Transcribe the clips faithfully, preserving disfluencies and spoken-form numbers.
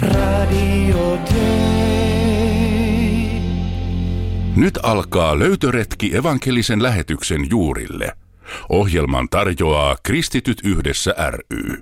Radio Day. Nyt alkaa löytöretki evankelisen lähetyksen juurille. Ohjelman tarjoaa Kristityt yhdessä ry.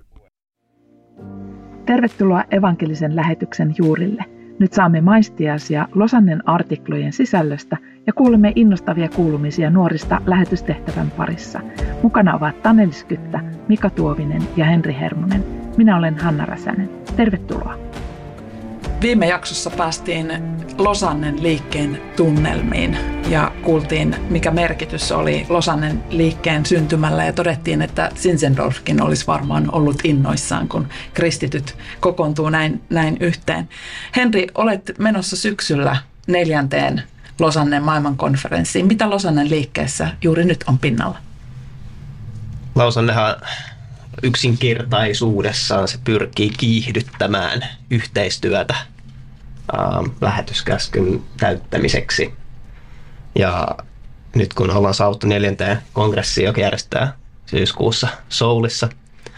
Tervetuloa evankelisen lähetyksen juurille. Nyt saamme maistiaisia Losannen artiklojen sisällöstä ja kuulemme innostavia kuulumisia nuorista lähetystehtävän parissa. Mukana ovat Taneli Skyttä, Mika Tuovinen ja Henri Hermonen. Minä olen Hanna Räsänen. Tervetuloa. Viime jaksossa päästiin Losannen liikkeen tunnelmiin ja kuultiin, mikä merkitys oli Losannen liikkeen syntymällä ja todettiin, että Zinzendorfkin olisi varmaan ollut innoissaan, kun kristityt kokoontuu näin, näin yhteen. Henri, olet menossa syksyllä neljänteen Losannen maailmankonferenssiin. Mitä Losannen liikkeessä juuri nyt on pinnalla? Losannehan yksinkertaisuudessaan se pyrkii kiihdyttämään yhteistyötä äh, lähetyskäskyn täyttämiseksi. Ja nyt kun ollaan saavuttu neljänteen kongressiin, joka järjestää syyskuussa Soulissa,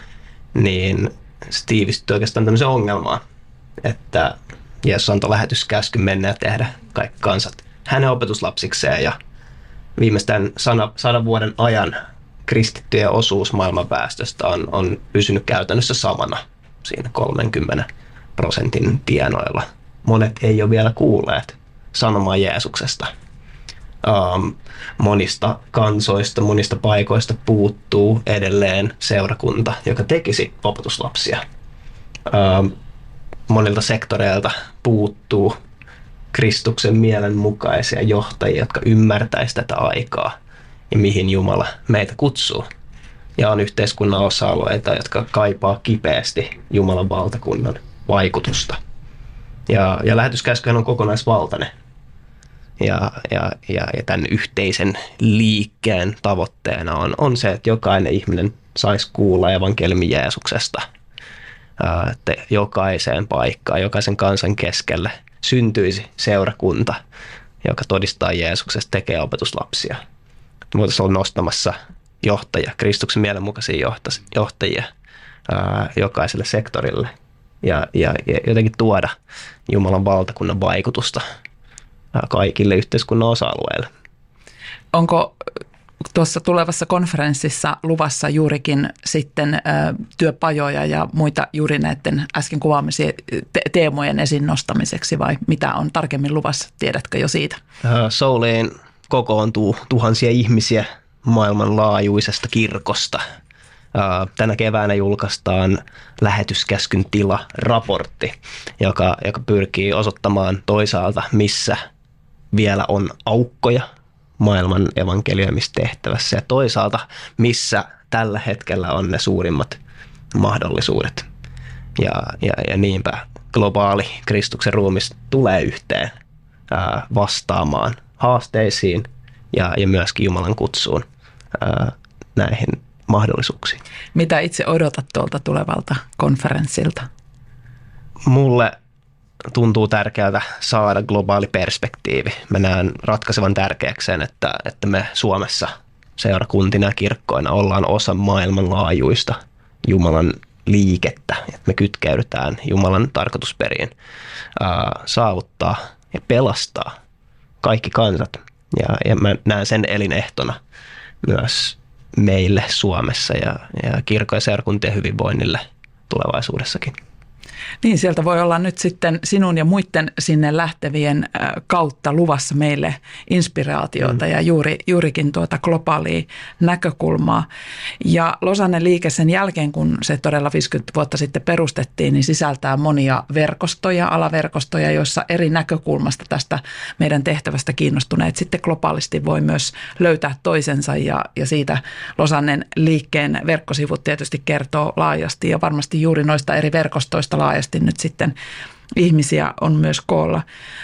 niin se tiivistyy oikeastaan tämmöiseen ongelmaan, että Jeesus antoi lähetyskäskyn mennä ja tehdä kaikki kansat hänen opetuslapsikseen. Ja viimeistään sadan vuoden ajan kristittyjen osuus maailman väestöstä on, on pysynyt käytännössä samana siinä kolmenkymmenen prosentin tienoilla. Monet ei ole vielä kuulleet sanomaa Jeesuksesta. Um, monista kansoista, monista paikoista puuttuu edelleen seurakunta, joka tekisi opetuslapsia. Um, monilta sektoreilta puuttuu Kristuksen mielenmukaisia johtajia, jotka ymmärtäisivät tätä aikaa ja mihin Jumala meitä kutsuu. Ja on yhteiskunnan osa-alueita, jotka kaipaa kipeästi Jumalan valtakunnan vaikutusta. Ja, ja lähetyskäskyhän on kokonaisvaltainen. Ja, ja, ja, ja tämän yhteisen liikkeen tavoitteena on, on se, että jokainen ihminen saisi kuulla evankeliumin Jeesuksesta. Että jokaiseen paikkaan, jokaisen kansan keskelle syntyisi seurakunta, joka todistaa Jeesuksesta, tekee opetuslapsia. Voitaisiin olla nostamassa johtajia, Kristuksen mielenmukaisia johtajia ää, jokaiselle sektorille ja, ja, ja jotenkin tuoda Jumalan valtakunnan vaikutusta ää, kaikille yhteiskunnan osa-alueille. Onko tuossa tulevassa konferenssissa luvassa juurikin sitten ä, työpajoja ja muita juuri näiden äsken kuvaamisia te- teemojen esiin nostamiseksi vai mitä on tarkemmin luvassa? Tiedätkö jo siitä? Ää, Souliin kokoontuu tuhansia ihmisiä maailmanlaajuisesta kirkosta. Tänä keväänä julkaistaan lähetyskäskyn tila-raportti, joka, joka pyrkii osoittamaan toisaalta, missä vielä on aukkoja maailman evankeliumistehtävässä ja toisaalta, missä tällä hetkellä on ne suurimmat mahdollisuudet. Ja, ja, ja niinpä globaali Kristuksen ruumis tulee yhteen ää, vastaamaan haasteisiin ja, ja myöskin Jumalan kutsuun ää, näihin mahdollisuuksiin. Mitä itse odotat tuolta tulevalta konferenssilta? Mulle tuntuu tärkeältä saada globaali perspektiivi. Mä näen ratkaisevan tärkeäksi sen, että, että me Suomessa seurakuntina ja kirkkoina ollaan osa maailmanlaajuista Jumalan liikettä. Että me kytkeydytään Jumalan tarkoitusperiin ää, saavuttaa ja pelastaa kaikki kansat. Ja, ja mä näen sen elinehtona myös meille Suomessa ja, ja kirkon ja seurakuntien hyvinvoinnille tulevaisuudessakin. Niin, sieltä voi olla nyt sitten sinun ja muiden sinne lähtevien kautta luvassa meille inspiraatiota mm. ja juuri, juurikin tuota globaalia näkökulmaa. Ja Losannen liike sen jälkeen, kun se todella viisikymmentä vuotta sitten perustettiin, niin sisältää monia verkostoja, alaverkostoja, joissa eri näkökulmasta tästä meidän tehtävästä kiinnostuneet sitten globaalisti voi myös löytää toisensa ja, ja siitä Losannen liikkeen verkkosivut tietysti kertoo laajasti ja varmasti juuri noista eri verkostoista laajasti nyt sitten ihmisiä on myös koolla.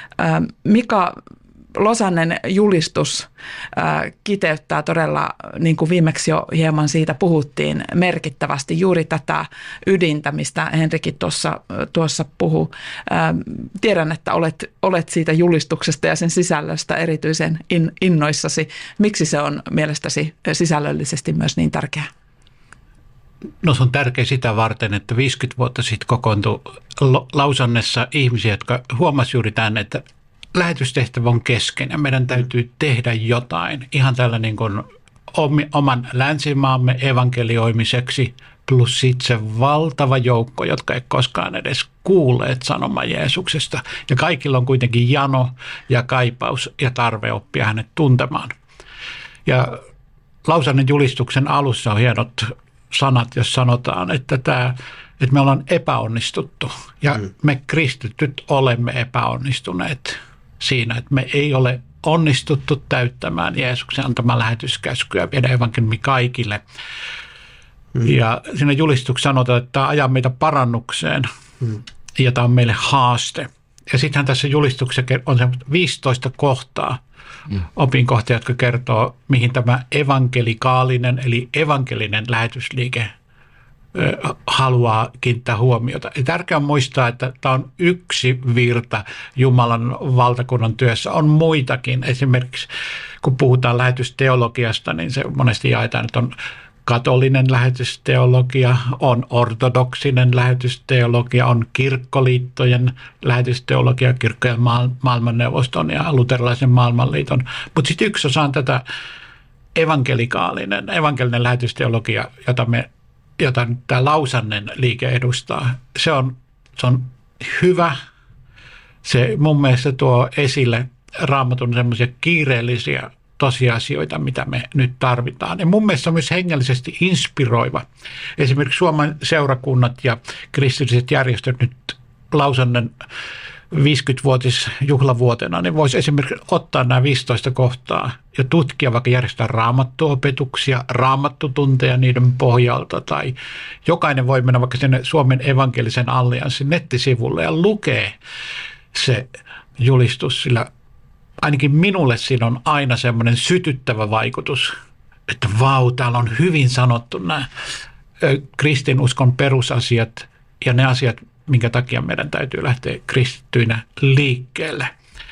Mika, Losannen julistus kiteyttää todella, niin kuin viimeksi jo hieman siitä puhuttiin, merkittävästi juuri tätä ydintä, mistä Henrikin tuossa, tuossa puhui. Tiedän, että olet, olet siitä julistuksesta ja sen sisällöstä erityisen innoissasi. Miksi se on mielestäsi sisällöllisesti myös niin tärkeää? no se on tärkeä sitä varten, että viisikymmentä vuotta sitten kokoontui Lausannessa ihmisiä, jotka huomasivat juuri tämän, että lähetystehtävä on kesken ja meidän täytyy tehdä jotain. Ihan tällä niin kuin oman länsimaamme evankelioimiseksi, plus sitten se valtava joukko, jotka ei koskaan edes kuulleet sanomaa Jeesuksesta. Ja kaikilla on kuitenkin jano ja kaipaus ja tarve oppia hänet tuntemaan. Ja Lausannen julistuksen alussa on hienot sanat, jos sanotaan, että, tämä, että me ollaan epäonnistuttu. Ja mm. me kristityt olemme epäonnistuneet siinä, että me ei ole onnistuttu täyttämään Jeesuksen antama lähetyskäskyä viedä evankeliumi kaikille. Mm. Ja siinä julistuksessa sanotaan, että tämä ajaa meitä parannukseen mm. ja tämä on meille haaste. Ja sittenhän tässä julistuksessa on se viisitoista kohtaa, mm. opinkohtia, jotka kertoo, mihin tämä evankelikaalinen eli evankelinen lähetysliike haluaa kiinnittää huomiota. Ja tärkeää on muistaa, että tämä on yksi virta Jumalan valtakunnan työssä. On muitakin. Esimerkiksi kun puhutaan lähetysteologiasta, niin se monesti jaetaan, että on katolinen lähetysteologia, on ortodoksinen lähetysteologia, on kirkkoliittojen lähetysteologia, kirkkojen maailmanneuvoston ja luterilaisen maailmanliiton. Mutta sitten yksi osa on tätä evankelikaalinen, evankelinen lähetysteologia, jota me jota tämä Lausannen liike edustaa. Se on, se on hyvä. Se mun mielestä tuo esille Raamatun semmoisia kiireellisiä tosiasioita, mitä me nyt tarvitaan. Ja mun mielestä on myös hengellisesti inspiroiva. Esimerkiksi Suomen seurakunnat ja kristilliset järjestöt nyt Lausannen viisikymmenvuotisjuhlavuotena, niin voisi esimerkiksi ottaa nämä viisitoista kohtaa ja tutkia, vaikka järjestää raamattuopetuksia, raamattutunteja niiden pohjalta, tai jokainen voi mennä vaikka sinne Suomen evankelisen allianssin nettisivulle ja lukee se julistus, sillä ainakin minulle siinä on aina semmoinen sytyttävä vaikutus, että vau, täällä on hyvin sanottu nämä kristinuskon perusasiat ja ne asiat, minkä takia meidän täytyy lähteä kristittyinä liikkeelle.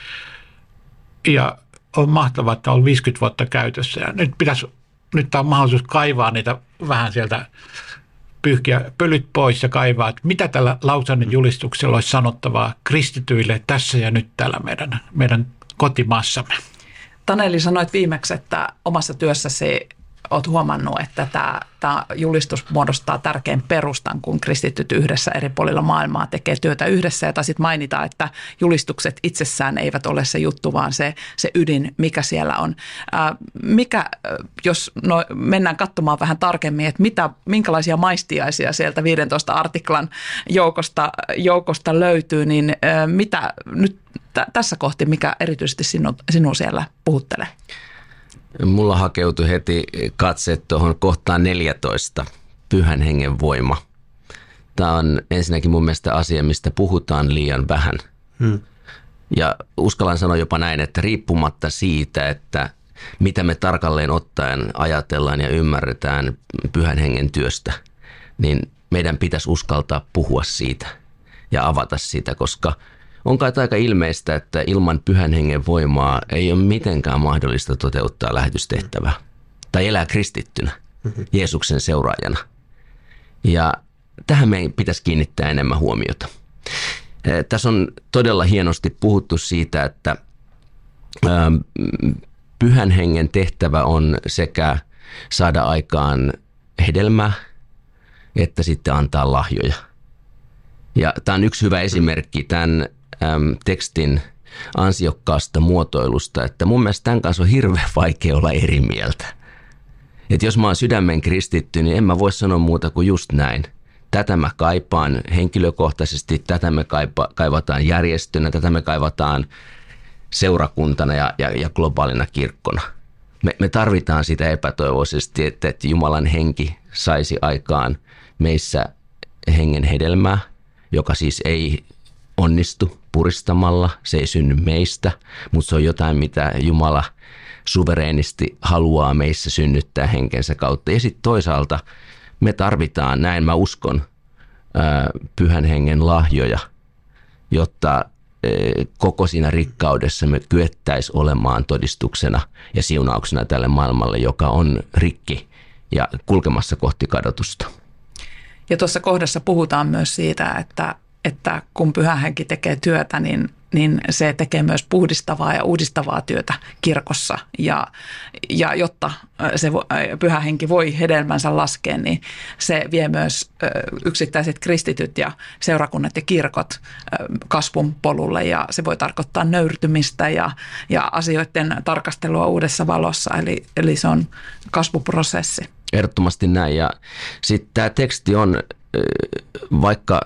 Ja on mahtavaa, että on viisikymmentä vuotta käytössä ja nyt pitäisi, nyt on mahdollisuus kaivaa niitä vähän sieltä, pyyhkiä pölyt pois ja kaivaa, että mitä tällä Lausannen julistuksella olisi sanottavaa kristityille tässä ja nyt täällä meidän, meidän kotimaassamme. Taneli, sanoit viimeksi, että omassa työssäsi olet huomannut, että tämä, tämä julistus muodostaa tärkeän perustan, kun kristityt yhdessä eri puolilla maailmaa tekee työtä yhdessä. Ja taisit mainita, että julistukset itsessään eivät ole se juttu, vaan se, se ydin, mikä siellä on. Ää, mikä, jos no, mennään katsomaan vähän tarkemmin, että mitä, minkälaisia maistiaisia sieltä viidentoista artiklan joukosta, joukosta löytyy, niin ää, mitä nyt t- tässä kohti, mikä erityisesti sinun, sinun siellä puhuttelee? Mulla hakeutui heti katseet tuohon kohtaan neljätoista, pyhän hengen voima. Tämä on ensinnäkin mun mielestä asia, mistä puhutaan liian vähän. Hmm. Ja uskallan sanoa jopa näin, että riippumatta siitä, että mitä me tarkalleen ottaen ajatellaan ja ymmärretään pyhän hengen työstä, niin meidän pitäisi uskaltaa puhua siitä ja avata sitä, koska on kai aika ilmeistä, että ilman pyhän hengen voimaa ei ole mitenkään mahdollista toteuttaa lähetystehtävää tai elää kristittynä, Jeesuksen seuraajana. Ja tähän meidän pitäisi kiinnittää enemmän huomiota. Tässä on todella hienosti puhuttu siitä, että pyhän hengen tehtävä on sekä saada aikaan hedelmää, että sitten antaa lahjoja. Ja tämä on yksi hyvä esimerkki tämän äm, tekstin ansiokkaasta muotoilusta, että mun mielestä tämän kanssa on hirveän vaikea olla eri mieltä. Että jos mä oon sydämen kristitty, niin en mä voi sanoa muuta kuin just näin. Tätä mä kaipaan henkilökohtaisesti, tätä me kaipa, kaivataan järjestönä, tätä me kaivataan seurakuntana ja, ja, ja globaalina kirkkona. Me, me tarvitaan sitä epätoivoisesti, että, että Jumalan henki saisi aikaan meissä hengen hedelmää, joka siis ei onnistu puristamalla, se ei synny meistä, mutta se on jotain, mitä Jumala suvereenisti haluaa meissä synnyttää henkensä kautta. Ja sitten toisaalta me tarvitaan, näin mä uskon, pyhän hengen lahjoja, jotta koko siinä rikkaudessa me kyettäisiin olemaan todistuksena ja siunauksena tälle maailmalle, joka on rikki ja kulkemassa kohti kadotusta. Ja tuossa kohdassa puhutaan myös siitä, että, että kun Pyhä Henki tekee työtä, niin, niin se tekee myös puhdistavaa ja uudistavaa työtä kirkossa. Ja, ja jotta se Pyhä Henki voi hedelmänsä laskea, niin se vie myös yksittäiset kristityt ja seurakunnat ja kirkot kasvun polulle. Ja se voi tarkoittaa nöyrtymistä ja, ja asioiden tarkastelua uudessa valossa. Eli, eli se on kasvuprosessi. Ehdottomasti näin. Ja sitten tämä teksti on, vaikka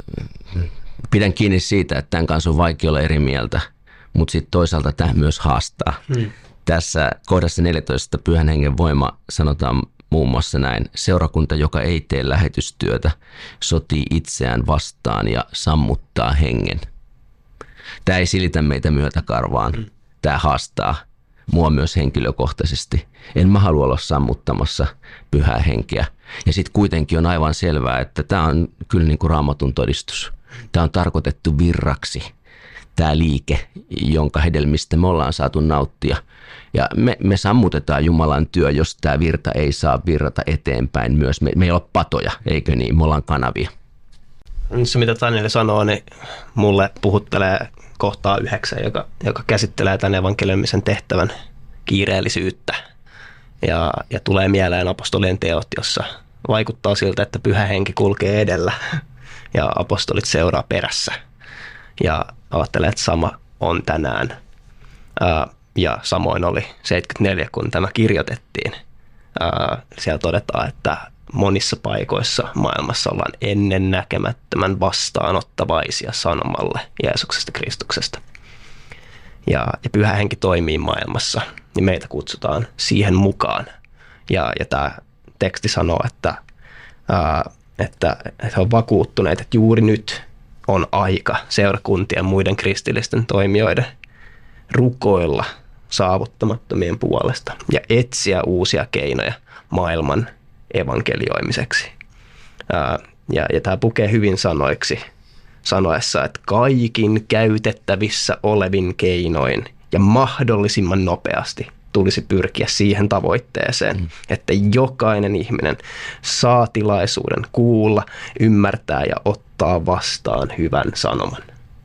pidän kiinni siitä, että tämän kanssa on vaikea olla eri mieltä, mutta sitten toisaalta tämä myös haastaa. Hmm. Tässä kohdassa neljätoista Pyhän Hengen voima sanotaan muun muassa näin: seurakunta, joka ei tee lähetystyötä, sotii itseään vastaan ja sammuttaa hengen. Tämä ei silitä meitä myötäkarvaan. Hmm. Tämä haastaa mua myös henkilökohtaisesti. En mä halua olla sammuttamassa Pyhää Henkeä. Ja sitten kuitenkin on aivan selvää, että tämä on kyllä niin kuin Raamatun todistus. Tämä on tarkoitettu virraksi, tämä liike, jonka hedelmistä me ollaan saatu nauttia. Ja me, me sammutetaan Jumalan työ, jos tämä virta ei saa virrata eteenpäin myös. Me, me ei ole patoja, eikö niin? Me ollaan kanavia. Se, mitä Taneli sanoo, niin mulle puhuttelee kohtaa yhdeksän, joka, joka käsittelee tämän evankeliumisen tehtävän kiireellisyyttä. Ja, ja tulee mieleen apostolien teot, jossa vaikuttaa siltä, että Pyhä Henki kulkee edellä ja apostolit seuraa perässä. Ja ajattelee, että sama on tänään. Ää, ja samoin oli seitsemänkymmentäneljä, kun tämä kirjoitettiin. Ää, siellä todetaan, että monissa paikoissa maailmassa ollaan ennennäkemättömän vastaanottavaisia sanomalle Jeesuksesta Kristuksesta. Ja, ja Pyhä Henki toimii maailmassa, niin meitä kutsutaan siihen mukaan. Ja, ja tämä teksti sanoo, että, ää, että, että he on vakuuttuneet, että juuri nyt on aika seurakuntien muiden kristillisten toimijoiden rukoilla saavuttamattomien puolesta ja etsiä uusia keinoja maailman evankelioimiseksi. Ää, ja, ja tämä pukee hyvin sanoiksi sanoessa, että kaikin käytettävissä olevin keinoin ja mahdollisimman nopeasti tulisi pyrkiä siihen tavoitteeseen, mm. että jokainen ihminen saa tilaisuuden kuulla, ymmärtää ja ottaa vastaan hyvän sanoman.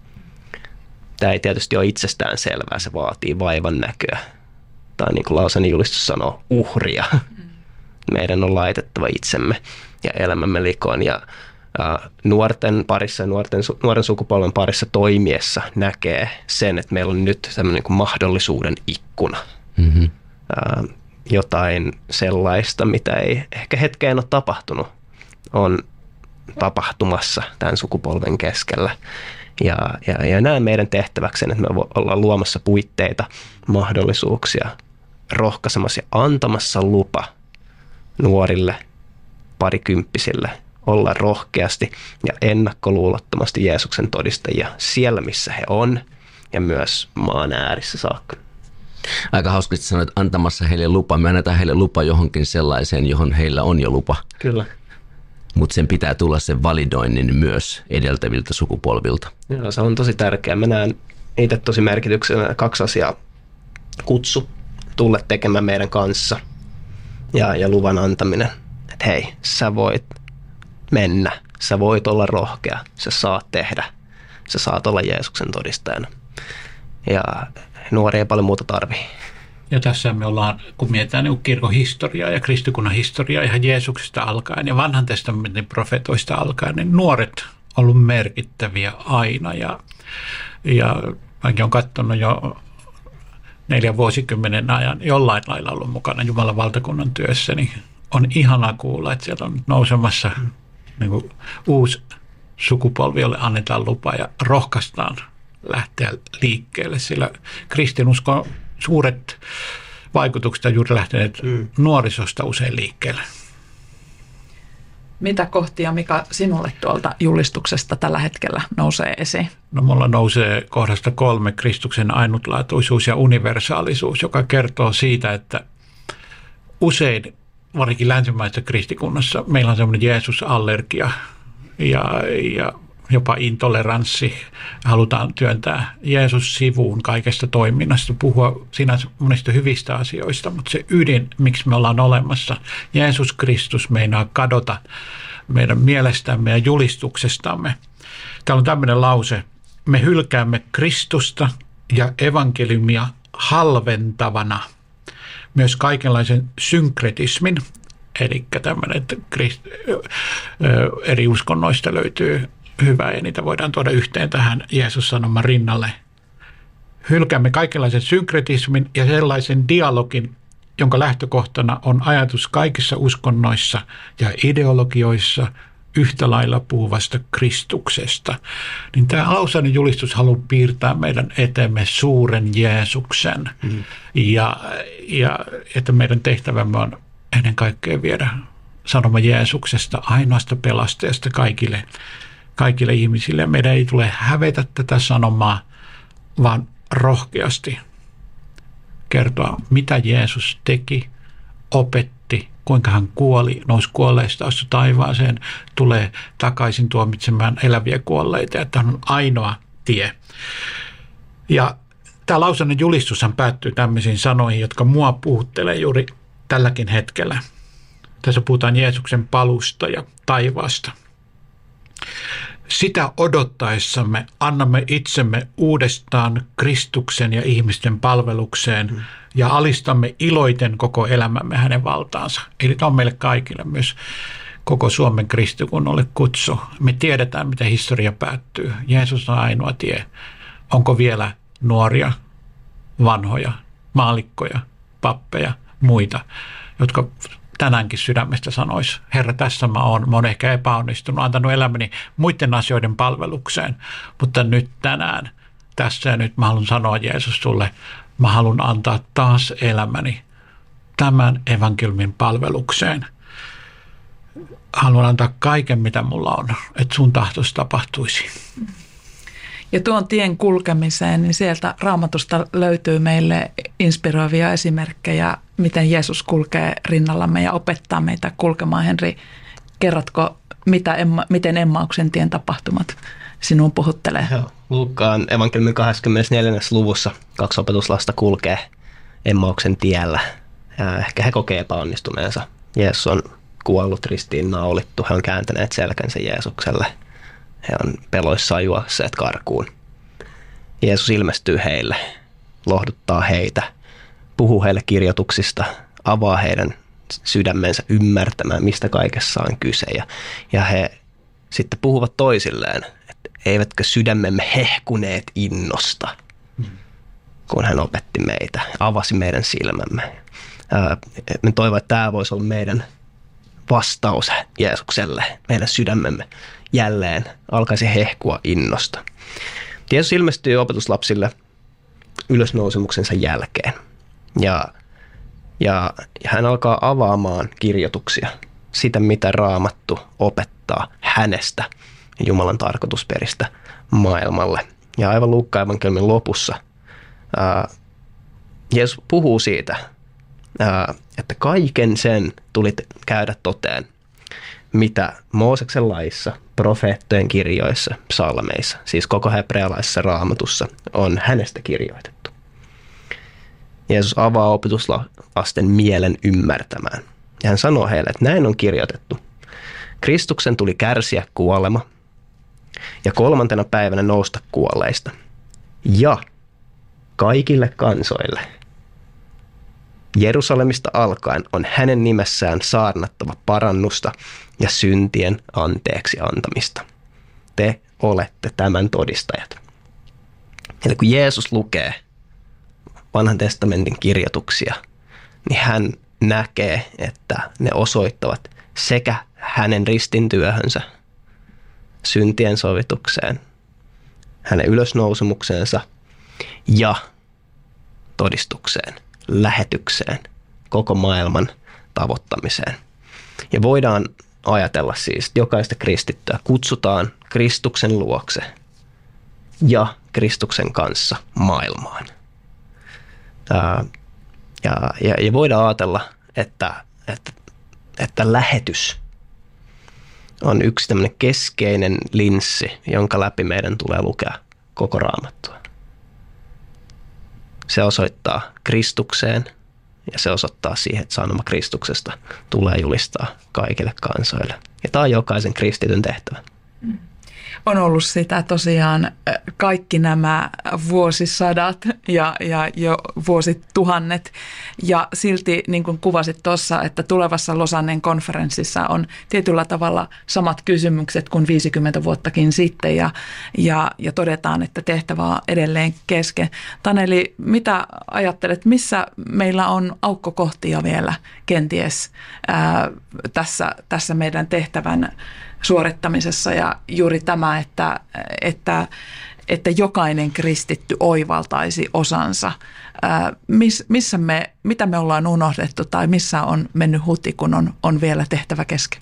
Tämä ei tietysti ole itsestään selvää, se vaatii vaivan näköä. Tai niin kuin Lausanen julistus sanoo, uhria. Mm. Meidän on laitettava itsemme ja elämämme likoon. Ja ä, nuorten parissa ja nuorten, nuoren sukupolven parissa toimiessa näkee sen, että meillä on nyt tämmöinen niin kuin mahdollisuuden ikkuna. Mm-hmm. Ä, jotain sellaista, mitä ei ehkä hetkeen ole tapahtunut, on tapahtumassa tämän sukupolven keskellä. Ja, ja, ja näen meidän tehtäväkseen, että me ollaan luomassa puitteita, mahdollisuuksia, rohkaisemassa ja antamassa lupa nuorille, parikymppisille olla rohkeasti ja ennakkoluulottomasti Jeesuksen todistajia siellä, missä he on, ja myös maan äärissä saakka. Aika hauska, että sanoit, antamassa heille lupa. Me annetaan heille lupa johonkin sellaiseen, johon heillä on jo lupa. Kyllä. Mutta sen pitää tulla sen validoinnin myös edeltäviltä sukupolvilta. Joo, se on tosi tärkeää. Mä näen itse tosi merkityksenä kaksi asiaa. Kutsu, tulle tekemään meidän kanssa ja, ja luvan antaminen. Että hei, sä voit mennä, sä voit olla rohkea, sä saat tehdä, sä saat olla Jeesuksen todistajana. Ja nuori ei paljon muuta tarvii. Ja tässä me ollaan, kun mietitään niin kirkon historiaa ja kristikunnan historiaa ihan Jeesuksesta alkaen ja vanhan testamentin profetoista alkaen, niin nuoret on ollut merkittäviä aina. Ja, ja mäkin olen katsonut jo neljän vuosikymmenen ajan jollain lailla ollut mukana Jumalan valtakunnan työssä, niin on ihana kuulla, että siellä on nousemassa niin kuin uusi sukupolvi, jolle annetaan lupa ja rohkaistaan lähteä liikkeelle, sillä kristinuskon suuret vaikutukset on juuri lähteneet mm. nuorisosta usein liikkeelle. Mitä kohtia, Mika, sinulle tuolta julistuksesta tällä hetkellä nousee esiin? No mulla nousee kohdasta kolme Kristuksen ainutlaatuisuus ja universaalisuus, joka kertoo siitä, että usein, varsinkin länsimaisessa kristikunnassa, meillä on semmoinen Jeesus-allergia ja, ja jopa intoleranssi. Halutaan työntää Jeesus sivuun kaikesta toiminnasta, puhua sinänsä monista hyvistä asioista, mutta se ydin, miksi me ollaan olemassa, Jeesus Kristus meinaa kadota meidän mielestämme ja julistuksestamme. Täällä on tämmöinen lause: me hylkäämme Kristusta ja evankeliumia halventavana myös kaikenlaisen synkretismin, eli tämmöinen, että eri uskonnoista löytyy hyvää ja niitä voidaan tuoda yhteen tähän Jeesus-sanoman rinnalle. Hylkäämme kaikenlaisen synkretismin ja sellaisen dialogin, jonka lähtökohtana on ajatus kaikissa uskonnoissa ja ideologioissa yhtä lailla puhuvasta Kristuksesta. Niin tämä Lausannen julistus haluaa piirtää meidän eteemme suuren Jeesuksen mm. ja, ja että meidän tehtävämme on ennen kaikkea viedä sanoma Jeesuksesta, ainoasta pelastajasta kaikille, kaikille ihmisille. Meidän ei tule hävetä tätä sanomaa, vaan rohkeasti kertoa, mitä Jeesus teki, opetti, kuinka hän kuoli, nousi kuolleista, astui taivaaseen, tulee takaisin tuomitsemaan eläviä kuolleita, että hän on ainoa tie. Ja tämä Lausannen julistushan päättyy tämmöisiin sanoihin, jotka mua puhuttelee juuri tälläkin hetkellä. Tässä puhutaan Jeesuksen palusta ja taivaasta. Sitä odottaessamme annamme itsemme uudestaan Kristuksen ja ihmisten palvelukseen mm. ja alistamme iloiten koko elämämme hänen valtaansa. Eli tämä on meille kaikille, myös koko Suomen kristikunnalle kutsu. Me tiedetään, miten historia päättyy. Jeesus on ainoa tie. Onko vielä nuoria, vanhoja, maalikkoja, pappeja, muita, jotka tänäänkin sydämestä sanoisi, Herra, tässä mä oon, mä oon ehkä epäonnistunut, antanut elämäni muiden asioiden palvelukseen, mutta nyt tänään, tässä ja nyt mä haluan sanoa, Jeesus, sulle, mä haluan antaa taas elämäni tämän evankeliumin palvelukseen. Haluan antaa kaiken, mitä mulla on, että sun tahtos tapahtuisi. Ja tuon tien kulkemiseen, niin sieltä Raamatusta löytyy meille inspiroivia esimerkkejä, miten Jeesus kulkee rinnallamme ja opettaa meitä kulkemaan. Henri, kerrotko, mitä, miten Emmauksen tien tapahtumat sinun puhuttelee? Joo. Luukkaan evankeliumin kahdeskymmenesneljäs luvussa kaksi opetuslasta kulkee Emmauksen tiellä. Ja ehkä he kokee epäonnistuneensa. Jeesus on kuollut, ristiin naulittu. He on kääntäneet selkänsä Jeesukselle. He on peloissaan juosseet karkuun. Jeesus ilmestyy heille, lohduttaa heitä, puhuu heille kirjoituksista, avaa heidän sydämensä ymmärtämään, mistä kaikessa on kyse. Ja, ja he sitten puhuvat toisilleen, että eivätkö sydämemme hehkuneet innosta, kun hän opetti meitä, avasi meidän silmämme. Me toivon, että tämä voisi olla meidän vastaus Jeesukselle, meidän sydämemme jälleen alkaisi hehkua innosta. Jeesus ilmestyy opetuslapsille ylösnousemuksensa jälkeen ja, ja, ja hän alkaa avaamaan kirjoituksia, sitä mitä Raamattu opettaa hänestä ja Jumalan tarkoitusperistä maailmalle. Ja aivan Luukkaan evankeliumin lopussa ää, Jeesus puhuu siitä, ää, että kaiken sen tuli käydä toteen, mitä Mooseksen laissa, profeettojen kirjoissa, psalmeissa, siis koko hebrealaisessa Raamatussa on hänestä kirjoitettu. Jeesus avaa opetuslasten mielen ymmärtämään. Ja hän sanoo heille, että näin on kirjoitettu. Kristuksen tuli kärsiä kuolema ja kolmantena päivänä nousta kuolleista. Ja kaikille kansoille Jerusalemista alkaen on hänen nimessään saarnattava parannusta ja syntien anteeksi antamista. Te olette tämän todistajat. Eli kun Jeesus lukee vanhan testamentin kirjoituksia, niin hän näkee, että ne osoittavat sekä hänen ristintyöhönsä, syntien sovitukseen, hänen ylösnousemukseensa ja todistukseen, lähetykseen, koko maailman tavoittamiseen. Ja voidaan ajatella siis, että jokaista kristittyä kutsutaan Kristuksen luokse ja Kristuksen kanssa maailmaan. Ja, ja, ja voidaan ajatella, että, että, että lähetys on yksi tämmöinen keskeinen linssi, jonka läpi meidän tulee lukea koko Raamattua. Se osoittaa Kristukseen ja se osoittaa siihen, että sanoma Kristuksesta tulee julistaa kaikille kansoille. Ja tämä on jokaisen kristityn tehtävä. On ollut sitä tosiaan kaikki nämä vuosisadat ja, ja jo vuosituhannet. Ja silti, niin kuin kuvasit tuossa, että tulevassa Lausannen konferenssissa on tietyllä tavalla samat kysymykset kuin viisikymmentä vuottakin sitten. Ja, ja, ja todetaan, että tehtävä on edelleen kesken. Taneli, mitä ajattelet, missä meillä on aukkokohtia vielä kenties ää, tässä, tässä meidän tehtävän suorittamisessa, ja juuri tämä, että, että, että jokainen kristitty oivaltaisi osansa. Ää, miss, missä me, mitä me ollaan unohdettu tai missä on mennyt huti, kun on, on vielä tehtävä kesken?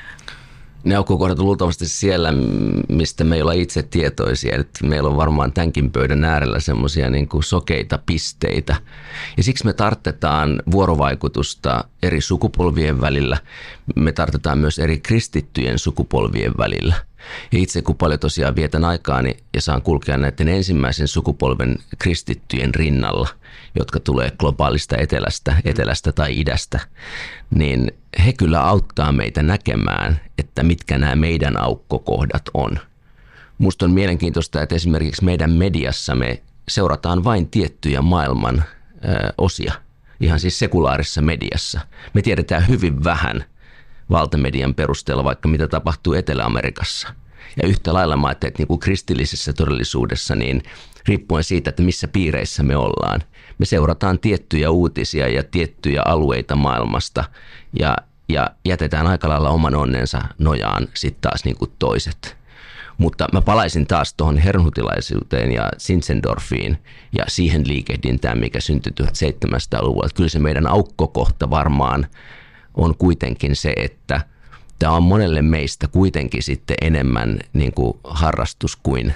Ne aukkokohdat on luultavasti siellä, mistä me ei olla itse tietoisia. Että meillä on varmaan tämänkin pöydän äärellä semmoisia niin kuin sokeita pisteitä. Ja siksi me tarvitaan vuorovaikutusta eri sukupolvien välillä. Me tarvitaan myös eri kristittyjen sukupolvien välillä. Ja itse kun paljon tosiaan vietän aikaani ja saan kulkea näiden ensimmäisen sukupolven kristittyjen rinnalla, jotka tulee globaalista etelästä, etelästä tai idästä, niin he kyllä auttaa meitä näkemään, että mitkä nämä meidän aukkokohdat on. Musta on mielenkiintoista, että esimerkiksi meidän mediassa me seurataan vain tiettyjä maailman ö, osia, ihan siis sekulaarisessa mediassa. Me tiedetään hyvin vähän valtamedian perusteella vaikka mitä tapahtuu Etelä-Amerikassa. Ja yhtä lailla mä ajattelin, että niin kuin kristillisessä todellisuudessa, niin riippuen siitä, että missä piireissä me ollaan, me seurataan tiettyjä uutisia ja tiettyjä alueita maailmasta ja, ja jätetään aika lailla oman onnensa nojaan sitten taas niin kuin toiset. Mutta mä palaisin taas tuohon herrnhutilaisuuteen ja Zinzendorfiin ja siihen liikehdintään, mikä syntyi tuhatseitsemänsataaluvulla. Kyllä se meidän aukkokohta varmaan on kuitenkin se, että tämä on monelle meistä kuitenkin sitten enemmän niin kuin harrastus kuin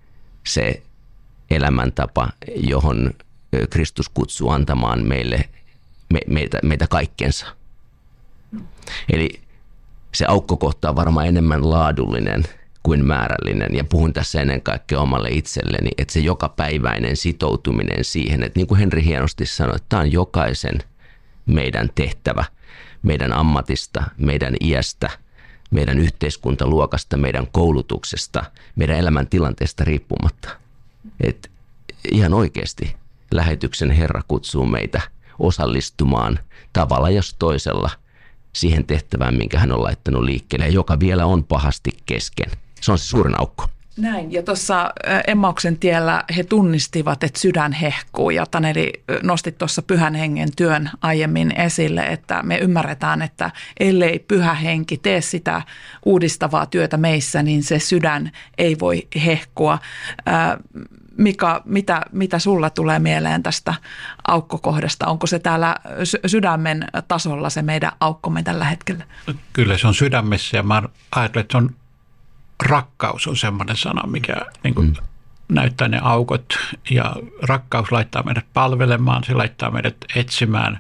se elämäntapa, johon Kristus kutsuu antamaan meille, me, meitä, meitä kaikkensa. Eli se aukkokohta on varmaan enemmän laadullinen kuin määrällinen. Ja puhun tässä ennen kaikkea omalle itselleni, että se jokapäiväinen sitoutuminen siihen, että niin kuin Henri hienosti sanoi, että tämä on jokaisen meidän tehtävä, meidän ammatista, meidän iästä, meidän yhteiskuntaluokasta, meidän koulutuksesta, meidän elämäntilanteesta riippumatta. Et ihan oikeasti lähetyksen Herra kutsuu meitä osallistumaan tavalla jos toisella siihen tehtävään, minkä hän on laittanut liikkeelle, joka vielä on pahasti kesken. Se on se suurin aukko. Näin, ja tuossa Emmauksen tiellä he tunnistivat, että sydän hehkuu, ja Taneli nosti tuossa Pyhän Hengen työn aiemmin esille, että me ymmärretään, että ellei Pyhä Henki tee sitä uudistavaa työtä meissä, niin se sydän ei voi hehkua. Mika, mitä, mitä sulla tulee mieleen tästä aukkokohdasta? Onko se täällä sydämen tasolla se meidän aukkomme tällä hetkellä? Kyllä se on sydämessä, ja mä ajattelen, että se on rakkaus on semmoinen sana, mikä niin kuin, mm. näyttää ne aukot, ja rakkaus laittaa meidät palvelemaan, se laittaa meidät etsimään,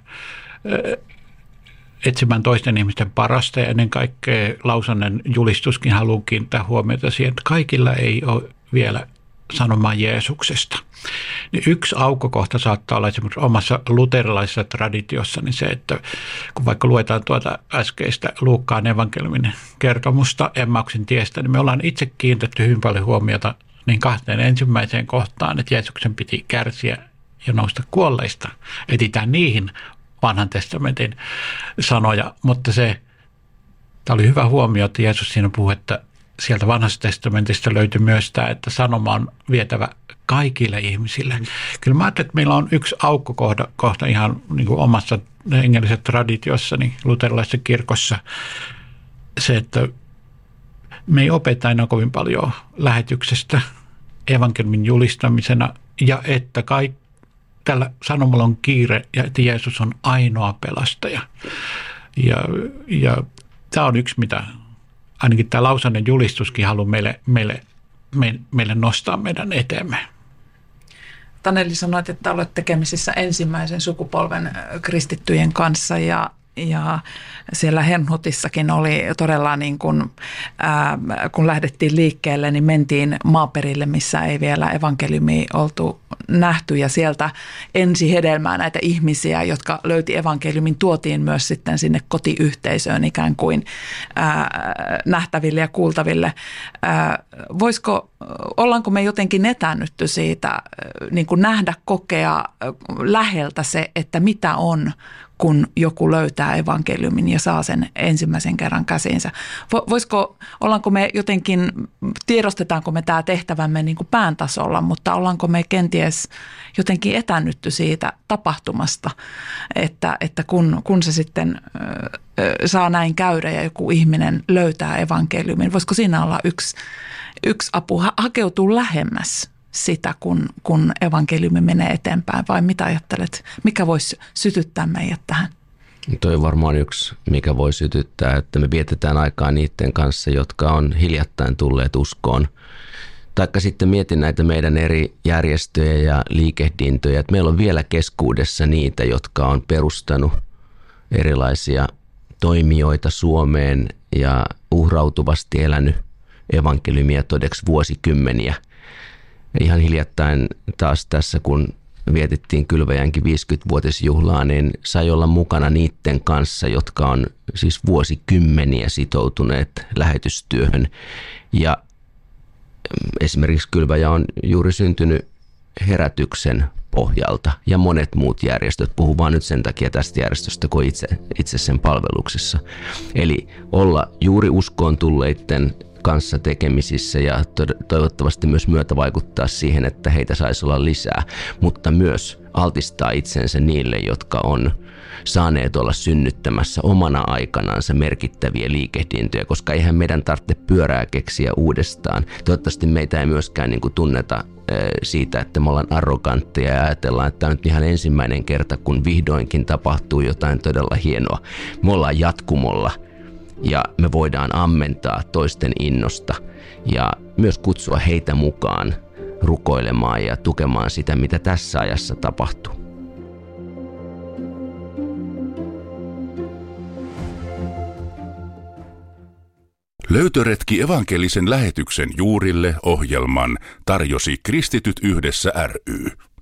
etsimään toisten ihmisten parasta, ja ennen kaikkea Lausannen julistuskin haluaa kiinnittää huomiota siihen, että kaikilla ei ole vielä sanomaan Jeesuksesta. Niin yksi aukkokohta saattaa olla esimerkiksi omassa luterilaisessa traditiossa, niin se, että kun vaikka luetaan tuota äskeistä Luukkaan evankeliumin kertomusta Emmauksen tiestä, niin me ollaan itse kiinnitetty hyvin paljon huomiota niin kahteen ensimmäiseen kohtaan, että Jeesuksen piti kärsiä ja nousta kuolleista. Etsitään niihin vanhan testamentin sanoja, mutta se, tämä oli hyvä huomio, että Jeesus siinä puhui, että sieltä vanhasta testamentista löytyi myös tämä, että sanoma on vietävä kaikille ihmisille. Kyllä mä ajattelen, että meillä on yksi aukkokohta kohta ihan niin kuin omassa hengellisessä traditiossa, niin luterilaisessa kirkossa, se, että me ei opeta aina kovin paljon lähetyksestä evankeliumin julistamisena, ja että kaikki tällä sanomalla on kiire, ja että Jeesus on ainoa pelastaja. Ja, ja tämä on yksi, mitä ainakin tämä Lausannen julistuskin haluaa meille, meille, meille nostaa meidän eteemme. Taneli, sanoit, että olet tekemisissä ensimmäisen sukupolven kristittyjen kanssa, ja, ja siellä Herrnhutissakin oli todella niin kuin, ää, kun lähdettiin liikkeelle, niin mentiin maaperille, missä ei vielä evankeliumia oltu nähty ja sieltä ensi hedelmää näitä ihmisiä, jotka löyti evankeliumin, tuotiin myös sitten sinne kotiyhteisöön ikään kuin ää, nähtäville ja kuultaville. Ää, voisiko, ollaanko me jotenkin etännytty siitä niin kuin nähdä, kokea läheltä se, että mitä on, kun joku löytää evankeliumin ja saa sen ensimmäisen kerran käsiinsä. Voisiko, ollaanko me jotenkin, tiedostetaanko me tämä tehtävämme niin kuin pään tasolla, mutta ollaanko me kenties jotenkin etännytty siitä tapahtumasta, että, että kun, kun se sitten ö, saa näin käydä ja joku ihminen löytää evankeliumin, voisiko siinä olla yksi, yksi apu, ha- hakeutuu lähemmäs sitä, kun, kun evankeliumi menee eteenpäin, vai mitä ajattelet? Mikä voisi sytyttää meidät tähän? Toi on varmaan yksi, mikä voi sytyttää, että me vietetään aikaa niiden kanssa, jotka on hiljattain tulleet uskoon. Taikka sitten mietin näitä meidän eri järjestöjä ja liikehdintöjä, että meillä on vielä keskuudessa niitä, jotka on perustanut erilaisia toimijoita Suomeen ja uhrautuvasti elänyt evankeliumia todeksi vuosikymmeniä. Ihan hiljattain taas tässä, kun vietettiin Kylväjänkin viisikymmenvuotisjuhlaa, niin sai olla mukana niiden kanssa, jotka on siis vuosikymmeniä sitoutuneet lähetystyöhön. Ja esimerkiksi Kylväjä on juuri syntynyt herätyksen pohjalta ja monet muut järjestöt, puhun vaan nyt sen takia tästä järjestöstä, kun itse, itse sen palveluksessa. Eli olla juuri uskoon tulleiden kanssa tekemisissä ja toivottavasti myös myötä vaikuttaa siihen, että heitä saisi olla lisää, mutta myös altistaa itsensä niille, jotka on saaneet olla synnyttämässä omana aikanaansa merkittäviä liikehdintöjä, koska eihän meidän tarvitse pyörää keksiä uudestaan. Toivottavasti meitä ei myöskään niin kuin tunneta siitä, että me ollaan arrogantteja ja ajatellaan, että tämä on nyt ihan ensimmäinen kerta, kun vihdoinkin tapahtuu jotain todella hienoa. Me ollaan jatkumolla. Ja me voidaan ammentaa toisten innosta ja myös kutsua heitä mukaan rukoilemaan ja tukemaan sitä, mitä tässä ajassa tapahtuu. Löytöretki evankelisen lähetyksen juurille -ohjelman tarjosi Kristityt yhdessä ry.